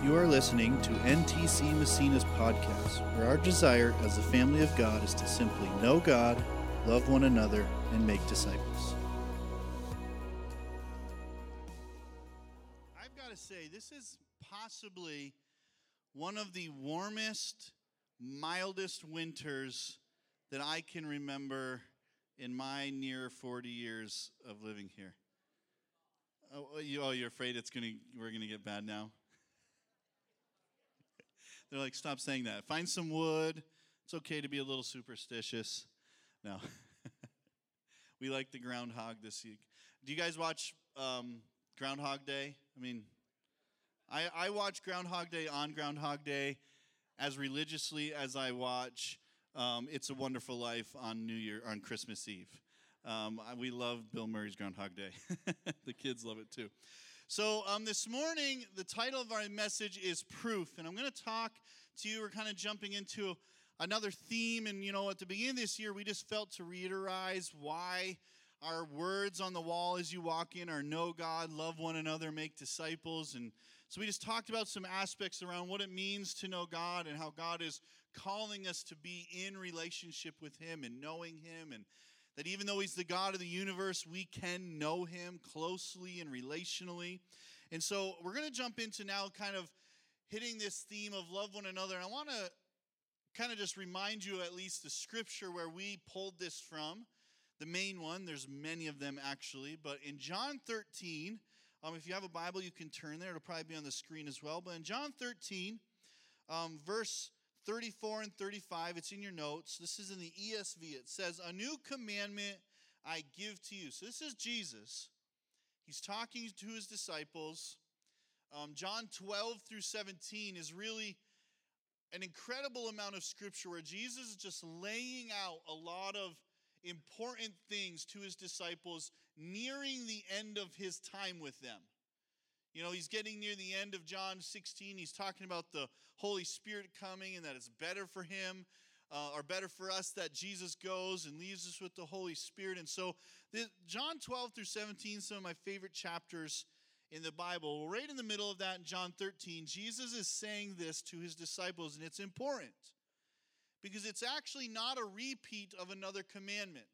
You are listening to NTC Messina's podcast, where our desire as the family of God is to simply know God, love one another, and make disciples. I've got to say, this is possibly one of the warmest, mildest winters that I can remember in my near 40 years of living here. You're afraid we're going to get bad now? They're like, stop saying that. Find some wood. It's okay to be a little superstitious. No. We like the groundhog this week. Do you guys watch Groundhog Day? I mean, I watch Groundhog Day on Groundhog Day as religiously as I watch It's a Wonderful Life on Christmas Eve. We love Bill Murray's Groundhog Day. The kids love it too. So this morning, the title of our message is Proof. And I'm going to talk to you. We're kind of jumping into another theme. And, at the beginning of this year, we just felt to reiterate why our words on the wall as you walk in are know God, love one another, make disciples. And so we just talked about some aspects around what it means to know God and how God is calling us to be in relationship with Him and knowing Him, and that even though He's the God of the universe, we can know Him closely and relationally. And so we're going to jump into now kind of hitting this theme of love one another. And I want to kind of just remind you at least the scripture where we pulled this from. The main one, there's many of them actually. But in John 13, if you have a Bible, you can turn there. It'll probably be on the screen as well. But in John 13, verse 34 and 35, it's in your notes. This is in the ESV. It says, "A new commandment I give to you." So this is Jesus. He's talking to his disciples. John 12 through 17 is really an incredible amount of scripture where Jesus is just laying out a lot of important things to his disciples, nearing the end of his time with them. He's getting near the end of John 16. He's talking about the Holy Spirit coming and that it's better for him or better for us that Jesus goes and leaves us with the Holy Spirit. And so John 12 through 17, some of my favorite chapters in the Bible. Well, right in the middle of that in John 13, Jesus is saying this to his disciples, and it's important because it's actually not a repeat of another commandment.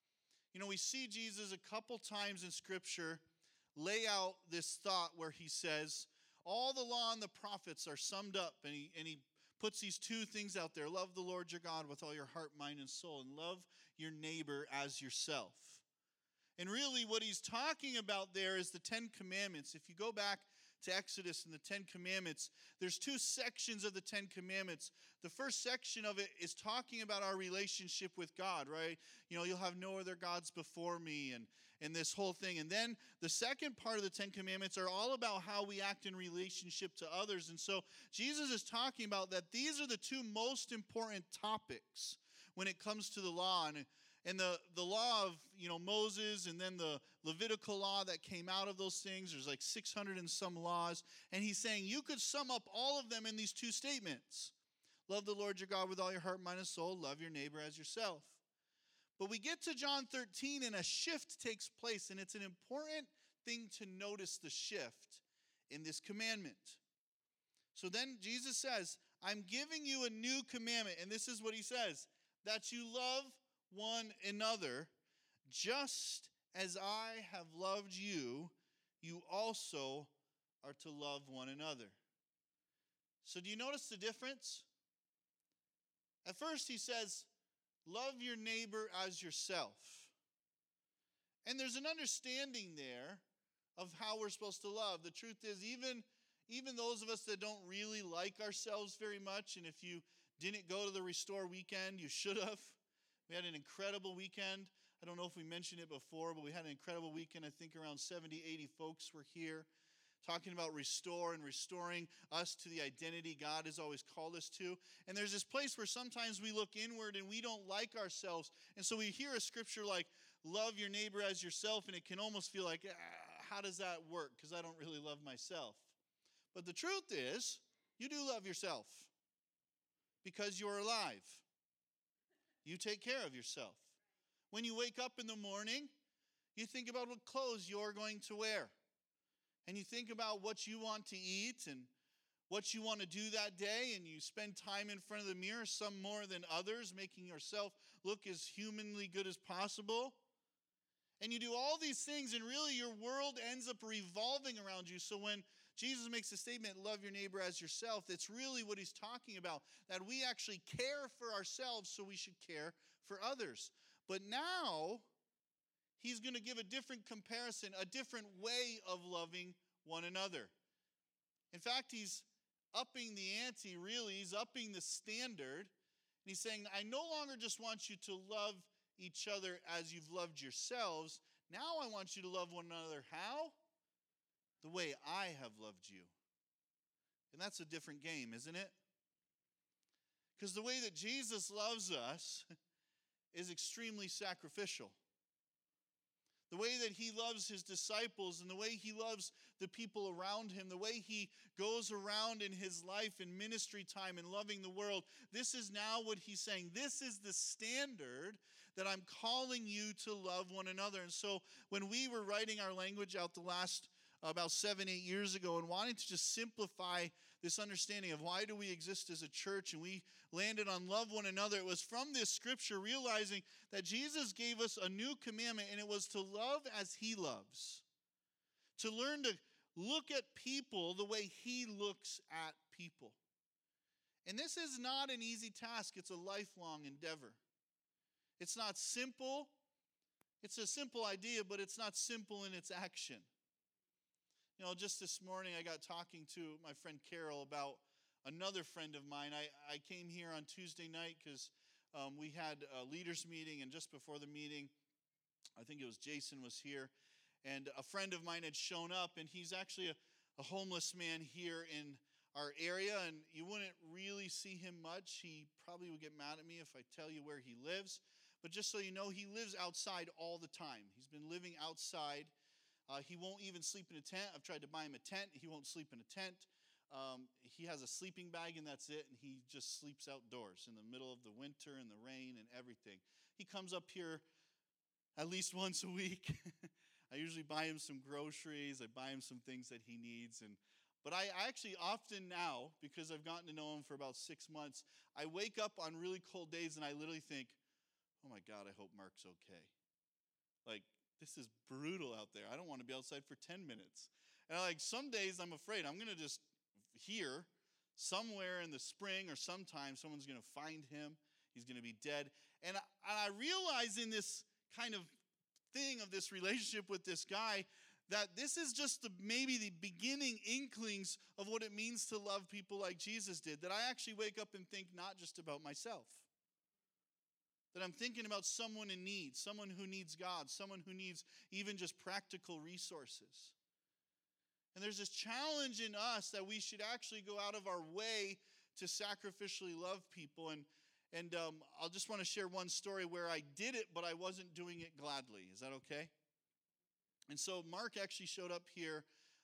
We see Jesus a couple times in Scripture lay out this thought where he says, all the law and the prophets are summed up, and he puts these two things out there. Love the Lord your God with all your heart, mind, and soul, and love your neighbor as yourself. And really what he's talking about there is the Ten Commandments. If you go back to Exodus and the Ten Commandments, there's two sections of the Ten Commandments. The first section of it is talking about our relationship with God, right? You'll have no other gods before me, and this whole thing. And then the second part of the Ten Commandments are all about how we act in relationship to others. And so Jesus is talking about that these are the two most important topics when it comes to the law. And the law of, Moses, and then the Levitical law that came out of those things. There's like 600 and some laws. And he's saying you could sum up all of them in these two statements. Love the Lord your God with all your heart, mind, and soul. Love your neighbor as yourself. But we get to John 13 and a shift takes place. And it's an important thing to notice the shift in this commandment. So then Jesus says, I'm giving you a new commandment. And this is what he says, that you love one another, just as I have loved you, you also are to love one another. So do you notice the difference? At first he says, love your neighbor as yourself. And there's an understanding there of how we're supposed to love. The truth is, even those of us that don't really like ourselves very much, and if you didn't go to the Restore weekend, you should have. We had an incredible weekend. I don't know if we mentioned it before, but we had an incredible weekend. I think around 70, 80 folks were here talking about restore and restoring us to the identity God has always called us to. And there's this place where sometimes we look inward and we don't like ourselves. And so we hear a scripture like, love your neighbor as yourself, and it can almost feel like, how does that work? Because I don't really love myself. But the truth is, you do love yourself because you're alive. You take care of yourself. When you wake up in the morning, you think about what clothes you're going to wear. And you think about what you want to eat and what you want to do that day, and you spend time in front of the mirror, some more than others, making yourself look as humanly good as possible. And you do all these things, and really your world ends up revolving around you. So when Jesus makes a statement, love your neighbor as yourself, that's really what he's talking about, that we actually care for ourselves, so we should care for others. But now, he's going to give a different comparison, a different way of loving one another. In fact, he's upping the ante, really. He's upping the standard. And he's saying, I no longer just want you to love each other as you've loved yourselves. Now I want you to love one another. How? The way I have loved you. And that's a different game, isn't it? Because the way that Jesus loves us is extremely sacrificial. The way that he loves his disciples and the way he loves the people around him, the way he goes around in his life and ministry time and loving the world, this is now what he's saying. This is the standard that I'm calling you to love one another. And so when we were writing our language out the last about 7-8 years ago and wanting to just simplify this understanding of why do we exist as a church, and we landed on love one another, it was from this scripture realizing that Jesus gave us a new commandment, and it was to love as he loves. To learn to look at people the way he looks at people. And this is not an easy task. It's a lifelong endeavor. It's not simple. It's a simple idea, but it's not simple in its action. You know, just this morning I got talking to my friend Carol about another friend of mine. I came here on Tuesday night because we had a leaders meeting, and just before the meeting, I think it was Jason was here, and a friend of mine had shown up, and he's actually a homeless man here in our area, and you wouldn't really see him much. He probably would get mad at me if I tell you where he lives, but just so you know, he lives outside all the time. He's been living outside. He won't even sleep in a tent. I've tried to buy him a tent. He won't sleep in a tent. He has a sleeping bag, and that's it, and he just sleeps outdoors in the middle of the winter and the rain and everything. He comes up here at least once a week. I usually buy him some groceries. I buy him some things that he needs. But I actually often now, because I've gotten to know him for about 6 months, I wake up on really cold days, and I literally think, oh my God, I hope Mark's okay. Like, this is brutal out there. I don't want to be outside for 10 minutes. And some days I'm afraid I'm going to just hear somewhere in the spring or sometime someone's going to find him. He's going to be dead. And I realize in this kind of thing of this relationship with this guy that this is just maybe the beginning inklings of what it means to love people like Jesus did. That I actually wake up and think not just about myself. That I'm thinking about someone in need, someone who needs God, someone who needs even just practical resources. And there's this challenge in us that we should actually go out of our way to sacrificially love people. And I'll just want to share one story where I did it, but I wasn't doing it gladly. Is that okay? And so Mark actually showed up here,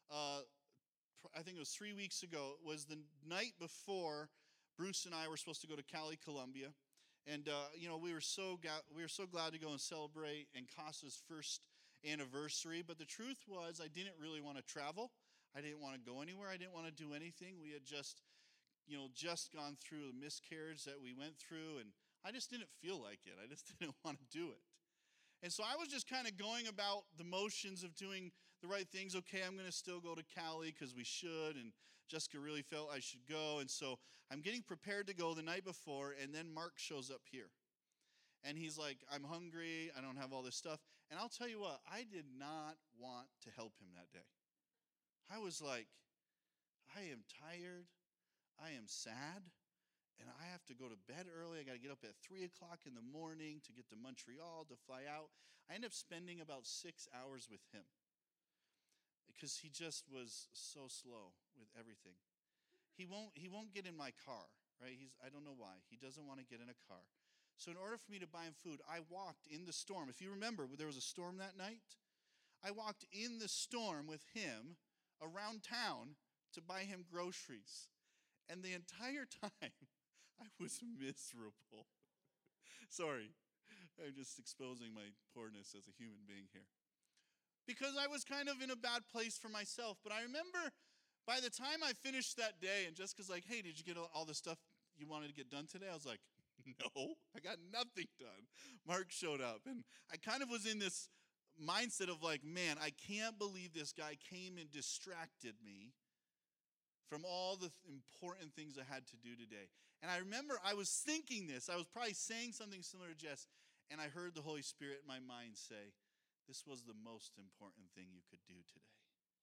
I think it was 3 weeks ago. It was the night before Bruce and I were supposed to go to Cali, Colombia. And, we were so glad to go and celebrate Encasa's first anniversary. But the truth was, I didn't really want to travel. I didn't want to go anywhere. I didn't want to do anything. We had just gone through the miscarriage that we went through. And I just didn't feel like it. I just didn't want to do it. And so I was just kind of going about the motions of doing the right things. Okay, I'm going to still go to Cali because we should. And Jessica really felt I should go. And so I'm getting prepared to go the night before. And then Mark shows up here. And he's like, I'm hungry. I don't have all this stuff. And I'll tell you what, I did not want to help him that day. I was like, I am tired. I am sad. And I have to go to bed early. I got to get up at 3 o'clock in the morning to get to Montreal to fly out. I ended up spending about 6 hours with him because he just was so slow with everything. He won't get in my car, right? I don't know why. He doesn't want to get in a car. So in order for me to buy him food, I walked in the storm. If you remember, there was a storm that night. I walked in the storm with him around town to buy him groceries. And the entire time, I was miserable. Sorry, I'm just exposing my poorness as a human being here. Because I was kind of in a bad place for myself. But I remember By the time I finished that day, and Jessica's like, hey, did you get all the stuff you wanted to get done today? I was like, no, I got nothing done. Mark showed up, and I kind of was in this mindset of like, man, I can't believe this guy came and distracted me from all the important things I had to do today. And I remember I was thinking this. I was probably saying something similar to Jess, and I heard the Holy Spirit in my mind say, this was the most important thing you could do today.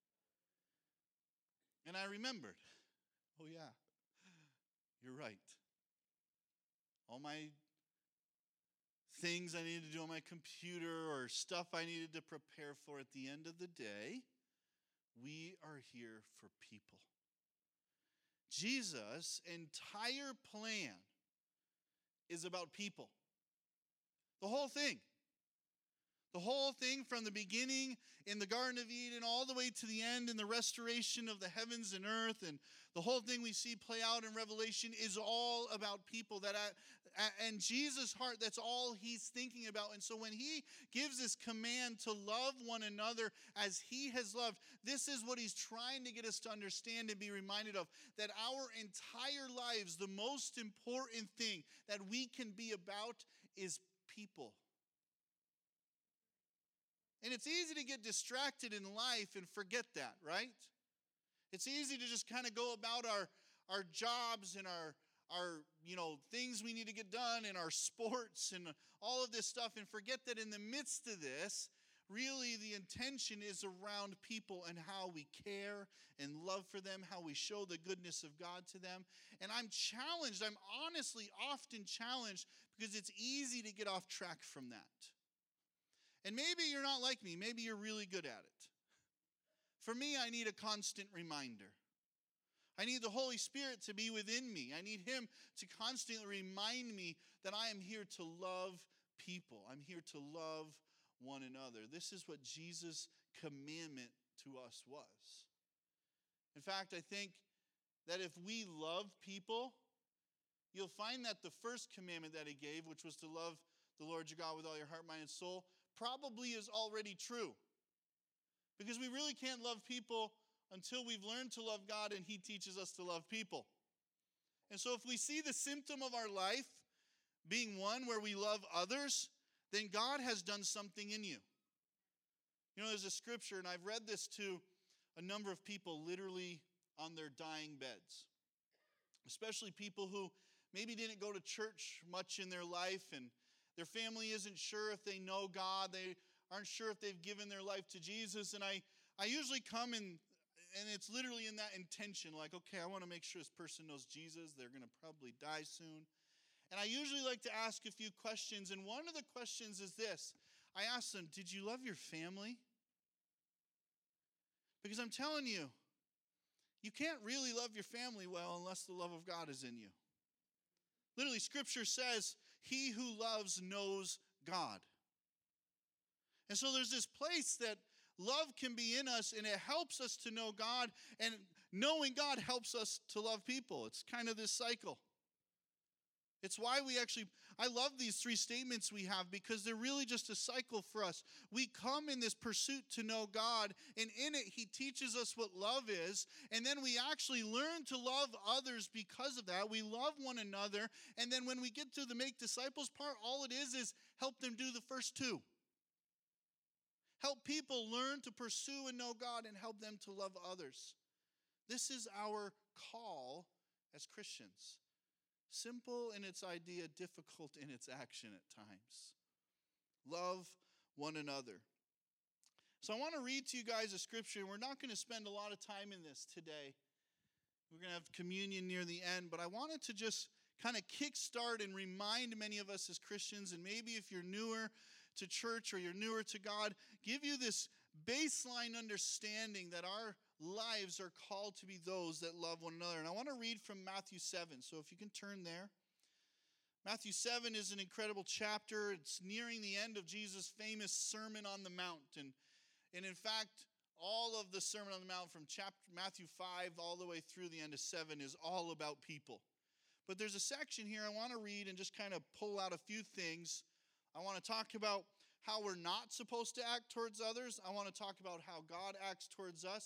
And I remembered, oh yeah, you're right. All my things I needed to do on my computer or stuff I needed to prepare for, at the end of the day, we are here for people. Jesus' entire plan is about people. The whole thing. The whole thing from the beginning in the Garden of Eden all the way to the end in the restoration of the heavens and earth, and the whole thing we see play out in Revelation is all about people. And Jesus' heart, that's all he's thinking about. And so when he gives this command to love one another as he has loved, this is what he's trying to get us to understand and be reminded of, that our entire lives, the most important thing that we can be about is people. And it's easy to get distracted in life and forget that, right? It's easy to just kind of go about our jobs and our things we need to get done and our sports and all of this stuff and forget that in the midst of this, really the intention is around people and how we care and love for them, how we show the goodness of God to them. And I'm honestly often challenged because it's easy to get off track from that. And maybe you're not like me. Maybe you're really good at it. For me, I need a constant reminder. I need the Holy Spirit to be within me. I need him to constantly remind me that I am here to love people. I'm here to love one another. This is what Jesus' commandment to us was. In fact, I think that if we love people, you'll find that the first commandment that he gave, which was to love the Lord your God with all your heart, mind, and soul, probably is already true. Because we really can't love people until we've learned to love God and he teaches us to love people. And so if we see the symptom of our life being one where we love others, then God has done something in you. You know, there's a scripture, and I've read this to a number of people literally on their dying beds. Especially people who maybe didn't go to church much in their life, and their family isn't sure if they know God. They aren't sure if they've given their life to Jesus. And I usually come and it's literally in that intention, like, okay, I want to make sure this person knows Jesus. They're going to probably die soon. And I usually like to ask a few questions. And one of the questions is this. I ask them, did you love your family? Because I'm telling you, you can't really love your family well unless the love of God is in you. Literally, Scripture says, he who loves knows God. And so there's this place that love can be in us, and it helps us to know God, and knowing God helps us to love people. It's kind of this cycle. It's why I love these three statements we have, because they're really just a cycle for us. We come in this pursuit to know God, and in it, he teaches us what love is, and then we actually learn to love others because of that. We love one another, and then when we get to the make disciples part, all it is help them do the first two. Help people learn to pursue and know God and help them to love others. This is our call as Christians. Simple in its idea, difficult in its action at times. Love one another. So I want to read to you guys a scripture, and we're not going to spend a lot of time in this today. We're going to have communion near the end, but I wanted to just kind of kickstart and remind many of us as Christians, and maybe if you're newer to church or you're newer to God, give you this baseline understanding that our lives are called to be those that love one another. And I want to read from Matthew 7. So if you can turn there. Matthew 7 is an incredible chapter. It's nearing the end of Jesus' famous Sermon on the Mount. And in fact, all of the Sermon on the Mount from Matthew 5 all the way through the end of 7 is all about people. But there's a section here I want to read and just kind of pull out a few things. I want to talk about how we're not supposed to act towards others. I want to talk about how God acts towards us.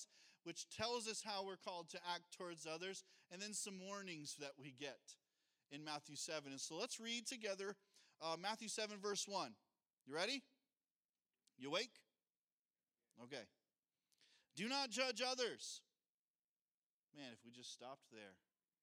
which tells us how we're called to act towards others, and then some warnings that we get in Matthew 7. And so let's read together Matthew 7, verse 1. You ready? You awake? Okay. Do not judge others. Man, if we just stopped there.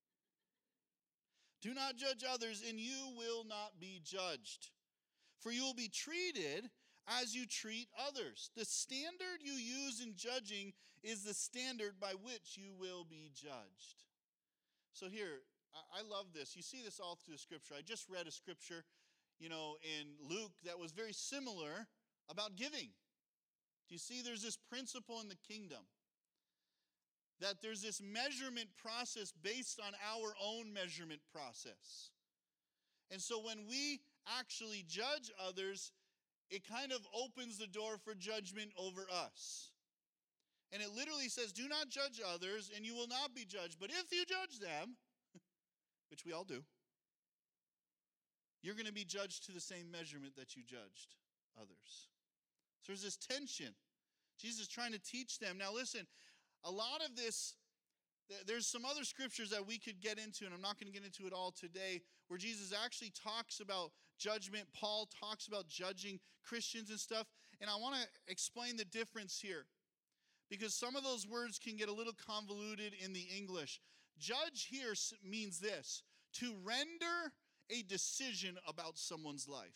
Do not judge others, and you will not be judged. For you will be treated as you treat others. The standard you use in judging is the standard by which you will be judged. So here, I love this. You see this all through the scripture. I just read a scripture, in Luke that was very similar about giving. Do you see there's this principle in the kingdom? That there's this measurement process based on our own measurement process. And so when we actually judge others, it kind of opens the door for judgment over us. And it literally says, do not judge others, and you will not be judged. But if you judge them, which we all do, you're going to be judged to the same measurement that you judged others. So there's this tension. Jesus is trying to teach them. Now listen, a lot of this, there's some other scriptures that we could get into, and I'm not going to get into it all today, where Jesus actually talks about judgment. Paul talks about judging Christians and stuff. And I want to explain the difference here, because some of those words can get a little convoluted in the English. Judge here means this: to render a decision about someone's life.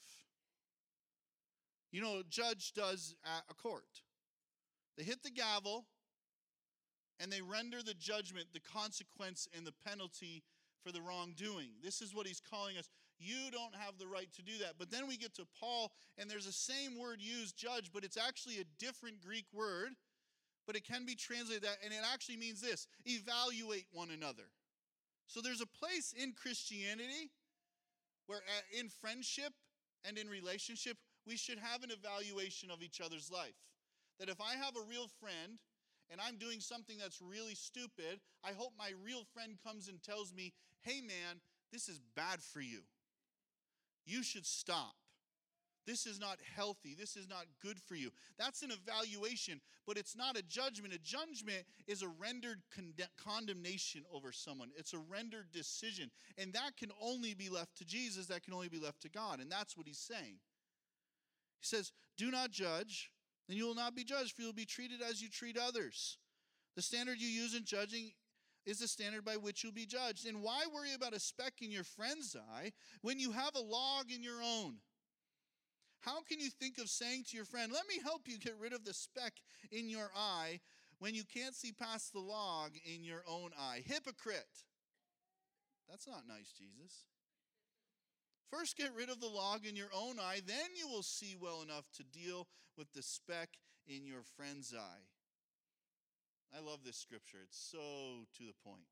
A judge does at a court. They hit the gavel, and they render the judgment, the consequence, and the penalty for the wrongdoing. This is what he's calling us. You don't have the right to do that. But then we get to Paul, and there's the same word used, judge, but it's actually a different Greek word, but it can be translated that, and it actually means this: evaluate one another. So there's a place in Christianity where in friendship and in relationship, we should have an evaluation of each other's life. That if I have a real friend, and I'm doing something that's really stupid, I hope my real friend comes and tells me, hey man, this is bad for you. You should stop. This is not healthy. This is not good for you. That's an evaluation, but it's not a judgment. A judgment is a rendered condemnation over someone. It's a rendered decision, and that can only be left to Jesus. That can only be left to God, and that's what he's saying. He says, do not judge, and you will not be judged, for you will be treated as you treat others. The standard you use in judging is the standard by which you'll be judged. And why worry about a speck in your friend's eye when you have a log in your own? How can you think of saying to your friend, let me help you get rid of the speck in your eye, when you can't see past the log in your own eye? Hypocrite. That's not nice, Jesus. First, get rid of the log in your own eye, then you will see well enough to deal with the speck in your friend's eye. I love this scripture. It's so to the point.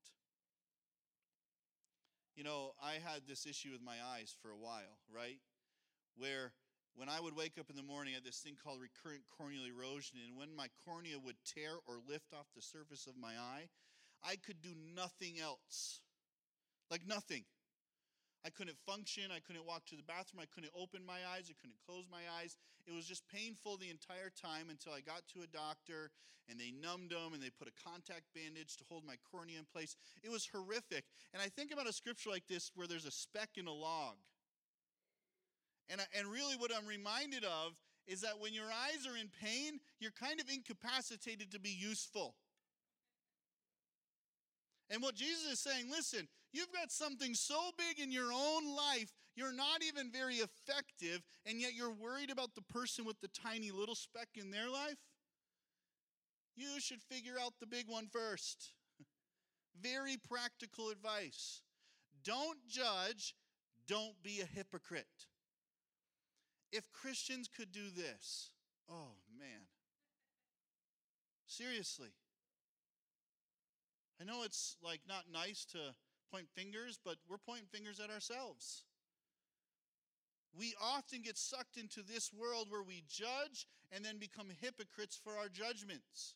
I had this issue with my eyes for a while, right? Where when I would wake up in the morning, I had this thing called recurrent corneal erosion, and when my cornea would tear or lift off the surface of my eye, I could do nothing else. Like nothing. I couldn't function. I couldn't walk to the bathroom. I couldn't open my eyes. I couldn't close my eyes. It was just painful the entire time until I got to a doctor, and they numbed them, and they put a contact bandage to hold my cornea in place. It was horrific. And I think about a scripture like this where there's a speck in a log. And really what I'm reminded of is that when your eyes are in pain, you're kind of incapacitated to be useful. And what Jesus is saying, listen, you've got something so big in your own life, you're not even very effective, and yet you're worried about the person with the tiny little speck in their life? You should figure out the big one first. Very practical advice. Don't judge, don't be a hypocrite. If Christians could do this, oh man. Seriously. I know it's not nice to point fingers, but we're pointing fingers at ourselves. We often get sucked into this world where we judge and then become hypocrites for our judgments.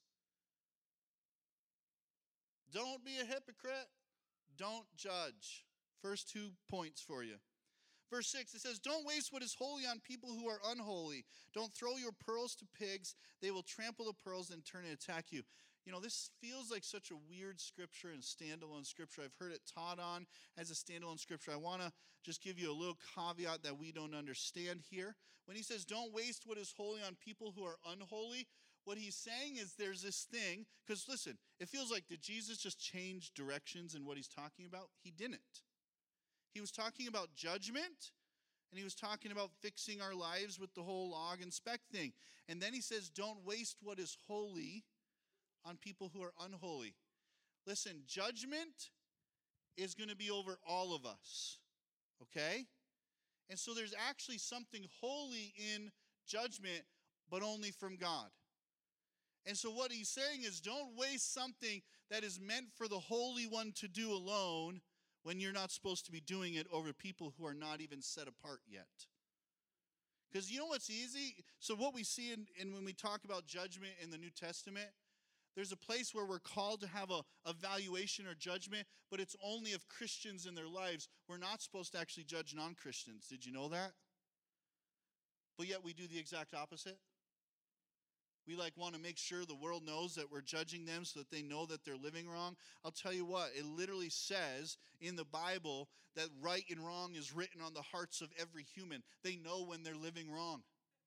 Don't be a hypocrite. Don't judge. First 2 points for you. Verse 6, it says, don't waste what is holy on people who are unholy. Don't throw your pearls to pigs. They will trample the pearls and turn and attack you. This feels like such a weird scripture and standalone scripture. I've heard it taught on as a standalone scripture. I want to just give you a little caveat that we don't understand here. When he says, don't waste what is holy on people who are unholy, what he's saying is there's this thing, because listen, it feels like, did Jesus just change directions in what he's talking about? He didn't. He was talking about judgment, and he was talking about fixing our lives with the whole log and speck thing. And then he says, don't waste what is holy on people who are unholy. Listen, judgment is going to be over all of us, okay? And so there's actually something holy in judgment, but only from God. And so what he's saying is, don't waste something that is meant for the Holy One to do alone when you're not supposed to be doing it over people who are not even set apart yet. Because you know what's easy? So what we see in when we talk about judgment in the New Testament, there's a place where we're called to have a evaluation or judgment, but it's only of Christians in their lives. We're not supposed to actually judge non-Christians. Did you know that? But yet we do the exact opposite. We want to make sure the world knows that we're judging them so that they know that they're living wrong. I'll tell you what, it literally says in the Bible that right and wrong is written on the hearts of every human. They know when they're living wrong.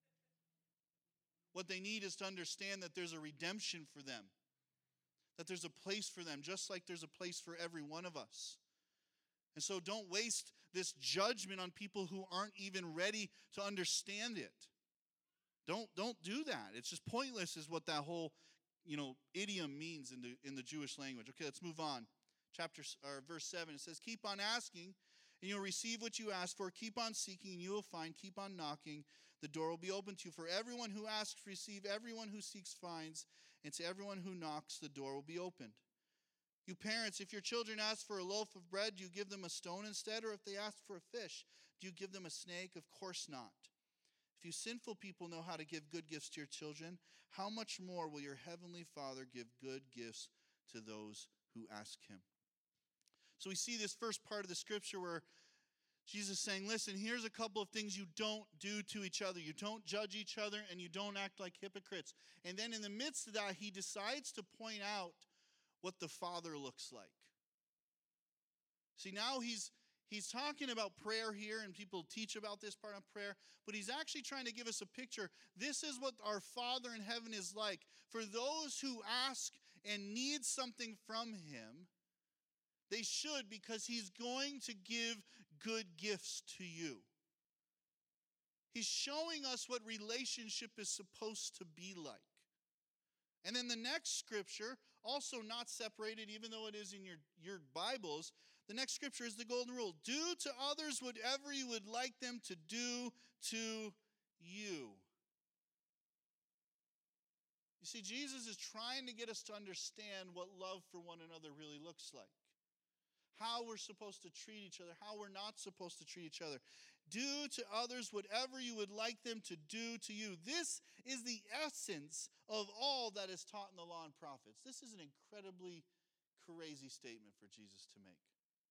What they need is to understand that there's a redemption for them, that there's a place for them, just like there's a place for every one of us. And so don't waste this judgment on people who aren't even ready to understand it. Don't do that. It's just pointless is what that whole, idiom means in the Jewish language. Okay, let's move on. Verse 7, it says, keep on asking, and you'll receive what you ask for. Keep on seeking, and you will find. Keep on knocking. The door will be open to you. For everyone who asks, receive. Everyone who seeks, finds. And to everyone who knocks, the door will be opened. You parents, if your children ask for a loaf of bread, do you give them a stone instead? Or if they ask for a fish, do you give them a snake? Of course not. If you sinful people know how to give good gifts to your children, how much more will your heavenly Father give good gifts to those who ask him? So we see this first part of the scripture where Jesus is saying, listen, here's a couple of things you don't do to each other. You don't judge each other, and you don't act like hypocrites. And then in the midst of that, he decides to point out what the Father looks like. See, now he's talking about prayer here, and people teach about this part of prayer, but he's actually trying to give us a picture. This is what our Father in heaven is like. For those who ask and need something from him, they should, because he's going to give good gifts to you. He's showing us what relationship is supposed to be like. And then the next scripture, also not separated, even though it is in your Bibles, the next scripture is the golden rule. Do to others whatever you would like them to do to you. You see, Jesus is trying to get us to understand what love for one another really looks like. How we're supposed to treat each other, how we're not supposed to treat each other. Do to others whatever you would like them to do to you. This is the essence of all that is taught in the law and prophets. This is an incredibly crazy statement for Jesus to make.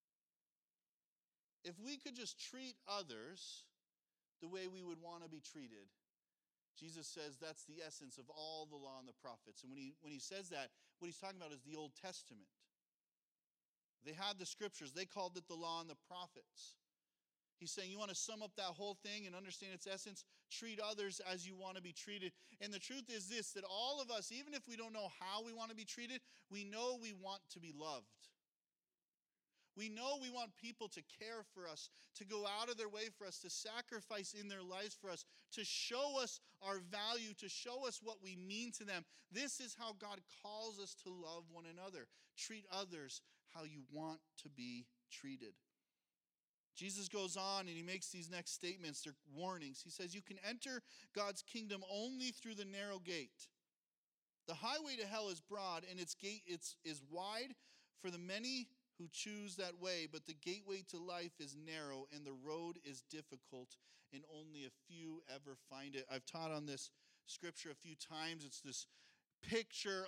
If we could just treat others the way we would want to be treated, Jesus says that's the essence of all the law and the prophets. And when he says that, what he's talking about is the Old Testament. They had the scriptures. They called it the law and the prophets. He's saying you want to sum up that whole thing and understand its essence, treat others as you want to be treated. And the truth is this, that all of us, even if we don't know how we want to be treated, we know we want to be loved. We know we want people to care for us, to go out of their way for us, to sacrifice in their lives for us, to show us our value, to show us what we mean to them. This is how God calls us to love one another. Treat others how you want to be treated. Jesus goes on and he makes these next statements. They're warnings. He says, you can enter God's kingdom only through the narrow gate. The highway to hell is broad and its gate is wide for the many who choose that way, but the gateway to life is narrow and the road is difficult and only a few ever find it. I've taught on this scripture a few times. It's this picture of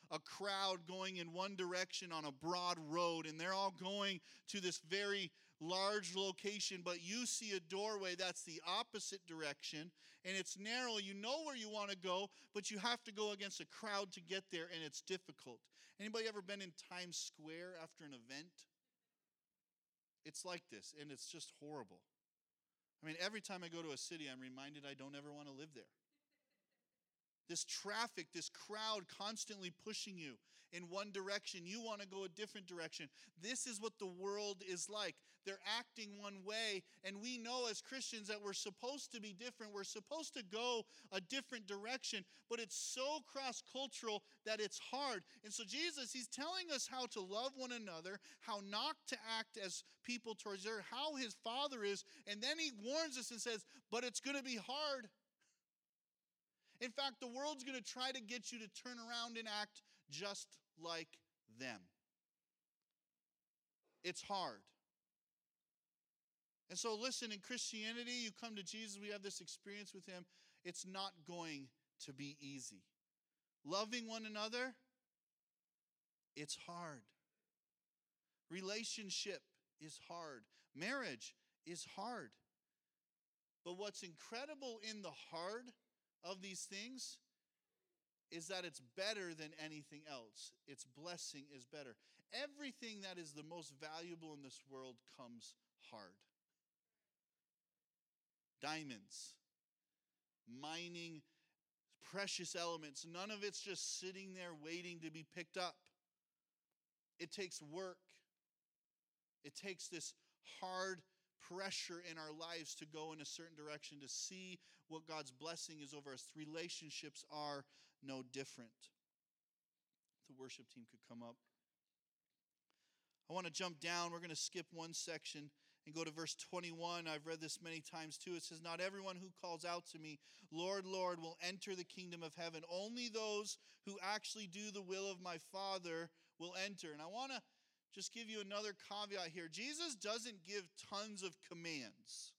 a crowd going in one direction on a broad road, and they're all going to this very large location, but you see a doorway that's the opposite direction, and it's narrow. You know where you want to go, but you have to go against a crowd to get there, and it's difficult. Anybody ever been in Times Square after an event? It's like this, and it's just horrible. I mean, every time I go to a city, I'm reminded I don't ever want to live there. This traffic, this crowd constantly pushing you in one direction. You want to go a different direction. This is what the world is like. They're acting one way, and we know as Christians that we're supposed to be different. We're supposed to go a different direction, but it's so cross-cultural that it's hard. And so Jesus, he's telling us how to love one another, how not to act as people towards her, how his Father is, and then he warns us and says, but it's going to be hard. In fact, the world's going to try to get you to turn around and act just like them. It's hard. And so listen, in Christianity, you come to Jesus, we have this experience with him. It's not going to be easy. Loving one another, it's hard. Relationship is hard. Marriage is hard. But what's incredible in the hard of these things is that it's better than anything else. Its blessing is better. Everything that is the most valuable in this world comes hard. Diamonds, mining precious elements, none of it's just sitting there waiting to be picked up. It takes work. It takes this hard pressure in our lives to go in a certain direction, to see what God's blessing is over us. Relationships are no different. The worship team could come up. I want to jump down. We're going to skip one section and go to verse 21. I've read this many times too. It says, not everyone who calls out to me, Lord, Lord, will enter the kingdom of heaven. Only those who actually do the will of my Father will enter. And I want to just give you another caveat here. Jesus doesn't give tons of commands.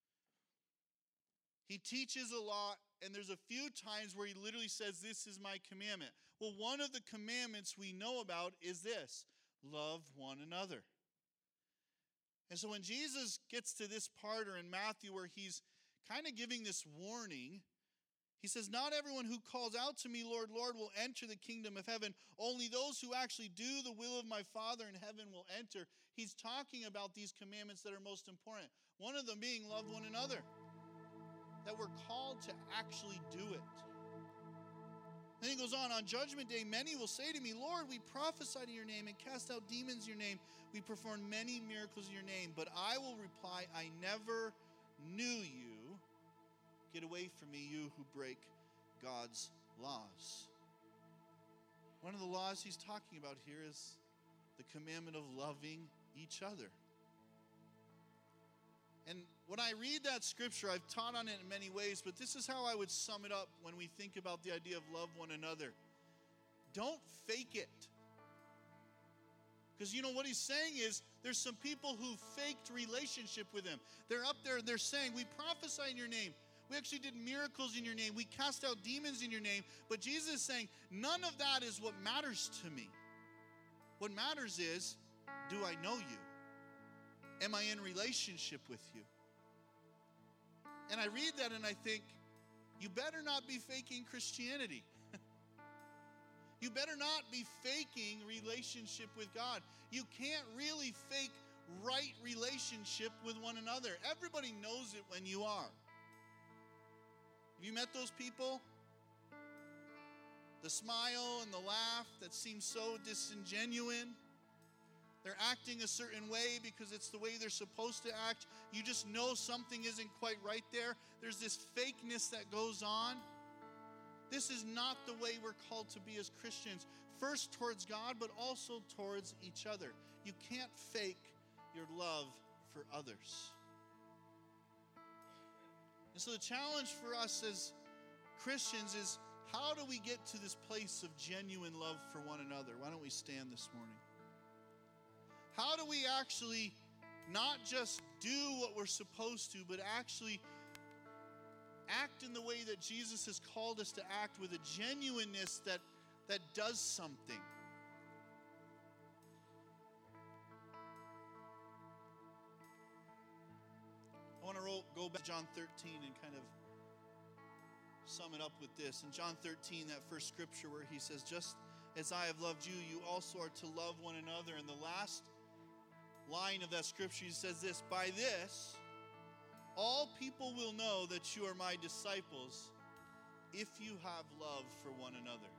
He teaches a lot, and there's a few times where he literally says, this is my commandment. Well, one of the commandments we know about is this: love one another. And so when Jesus gets to this part, or in Matthew where he's kind of giving this warning, he says, not everyone who calls out to me, Lord, Lord, will enter the kingdom of heaven. Only those who actually do the will of my Father in heaven will enter. He's talking about these commandments that are most important. One of them being love one another. That we're called to actually do it. Then he goes on Judgment Day, many will say to me, Lord, we prophesied in your name and cast out demons in your name. We performed many miracles in your name. But I will reply, I never knew you. Get away from me, you who break God's laws. One of the laws he's talking about here is the commandment of loving each other. And when I read that scripture, I've taught on it in many ways, but this is how I would sum it up when we think about the idea of love one another. Don't fake it. Because you know what he's saying is, there's some people who faked relationship with him. They're up there, they're saying, we prophesy in your name. We actually did miracles in your name. We cast out demons in your name. But Jesus is saying, none of that is what matters to me. What matters is, do I know you? Am I in relationship with you? And I read that and I think, you better not be faking Christianity. You better not be faking relationship with God. You can't really fake right relationship with one another. Everybody knows it when you are. Have you met those people? The smile and the laugh that seems so disingenuous. They're acting a certain way because it's the way they're supposed to act. You just know something isn't quite right there. There's this fakeness that goes on. This is not the way we're called to be as Christians. First towards God, but also towards each other. You can't fake your love for others. And so the challenge for us as Christians is, how do we get to this place of genuine love for one another? Why don't we stand this morning? How do we actually not just do what we're supposed to, but actually act in the way that Jesus has called us to act, with a genuineness that that does something. I want to go back to John 13 and kind of sum it up with this. In John 13, that first scripture where he says, just as I have loved you, you also are to love one another. And the last line of that scripture, he says this, by this, all people will know that you are my disciples if you have love for one another.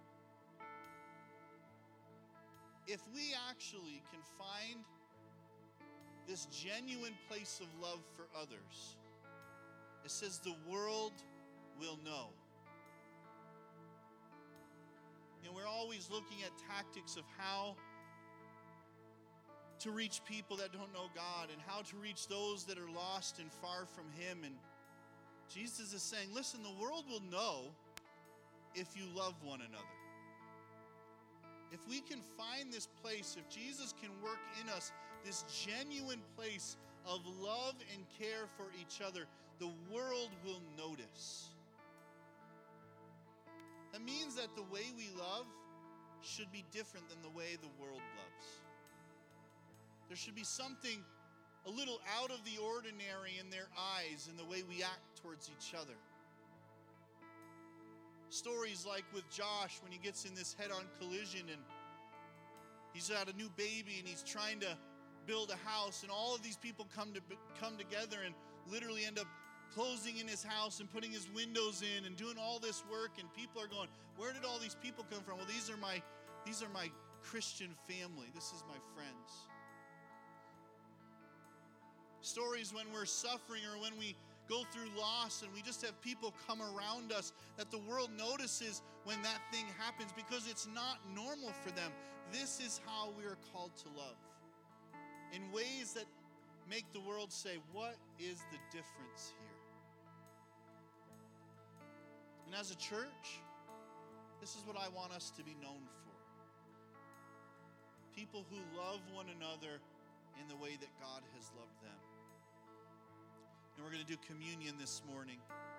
If we actually can find this genuine place of love for others, it says the world will know. And we're always looking at tactics of how to reach people that don't know God and how to reach those that are lost and far from Him. And Jesus is saying, listen, the world will know if you love one another. If we can find this place, if Jesus can work in us this genuine place of love and care for each other, the world will notice. That means that the way we love should be different than the way the world loves. There should be something a little out of the ordinary in their eyes in the way we act towards each other. Stories like with Josh when he gets in this head-on collision and he's got a new baby and he's trying to build a house, and all of these people come together and literally end up closing in his house and putting his windows in and doing all this work, and people are going, where did all these people come from? Well, these are my Christian family. This is my friends. Stories when we're suffering or when we go through loss and we just have people come around us that the world notices when that thing happens because it's not normal for them. This is how we are called to love, in ways that make the world say, what is the difference here? And as a church, this is what I want us to be known for. People who love one another in the way that God has loved them. And we're going to do communion this morning.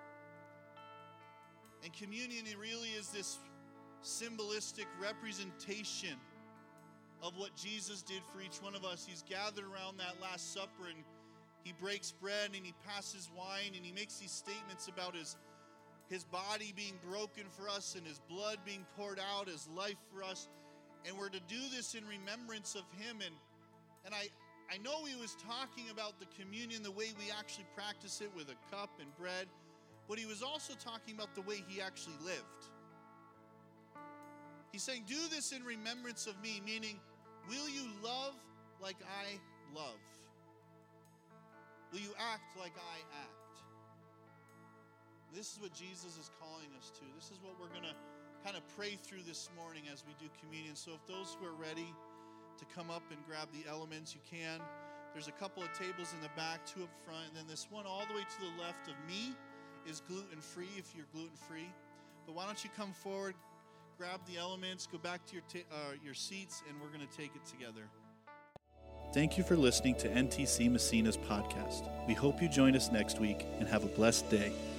And communion, it really is this symbolistic representation of what Jesus did for each one of us. He's gathered around that Last Supper and he breaks bread and he passes wine and he makes these statements about his body being broken for us and his blood being poured out as life for us. And we're to do this in remembrance of him. And I know he was talking about the communion, the way we actually practice it with a cup and bread, but he was also talking about the way he actually lived. He's saying, do this in remembrance of me, meaning, will you love like I love? Will you act like I act? This is what Jesus is calling us to. This is what we're going to kind of pray through this morning as we do communion. So if those who are ready to come up and grab the elements, you can. There's a couple of tables in the back, 2 up front, and then this one all the way to the left of me is gluten-free if you're gluten-free. But why don't you come forward, grab the elements, go back to your seats, and we're going to take it together. Thank you for listening to NTC Massena's podcast. We hope you join us next week and have a blessed day.